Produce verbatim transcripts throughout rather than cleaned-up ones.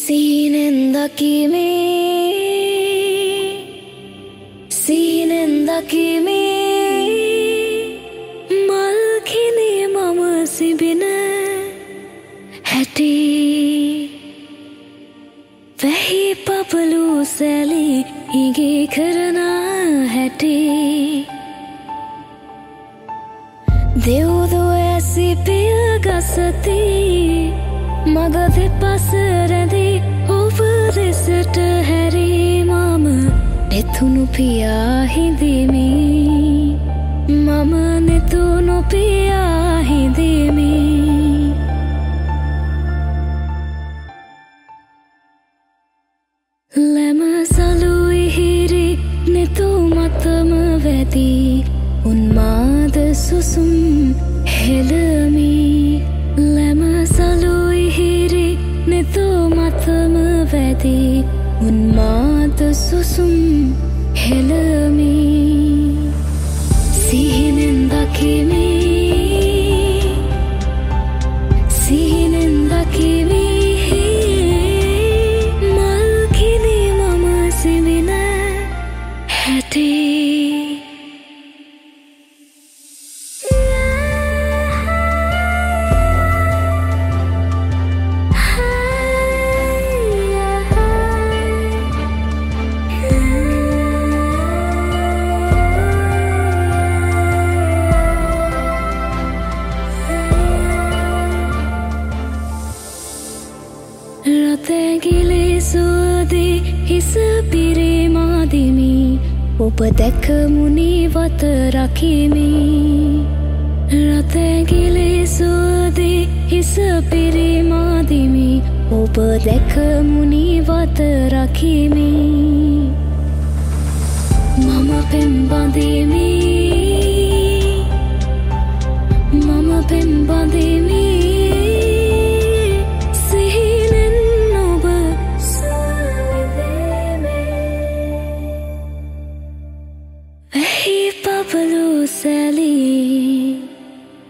සීනෙන්දකිමේ සීනෙන්දකිමේ මල්කිනේ මම සිබින හැටි වැහි පපලු සැලි ඉගේ කරන හැටි දෙව්දෝ ඇසි පිය ගසති මග දෙපස රැඳි ඔබ දෙසට හැරි මම නෙතුණු පියා හිඳිමි මම නෙතුණු පියා හිඳිමි ලැම සලු ඉහිරි නෙතු මතම වැදි උන්මාද සුසුම් හෙළමි ලැම සලු ඉහිරි නෙතු මතම වැදි උන්මාද සුසුම් හෙළමි සිහිනෙන් දකිමි සිහිනෙන් දකිමි මල්කිනේ මම සිඹින හැටි රතැගිලි සුවදි හිස පිරිමාදිමි ඔබ දැක මුනිවත රකිමි රතැගිලි සුවදි හිස පිරිමාදිමි ඔබ දැක මුනිවත රකිමි මම පෙම්බඳිමි මම පෙම්බඳිමි පපලු සැලි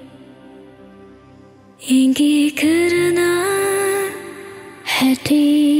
ඉඟි කරන හැටි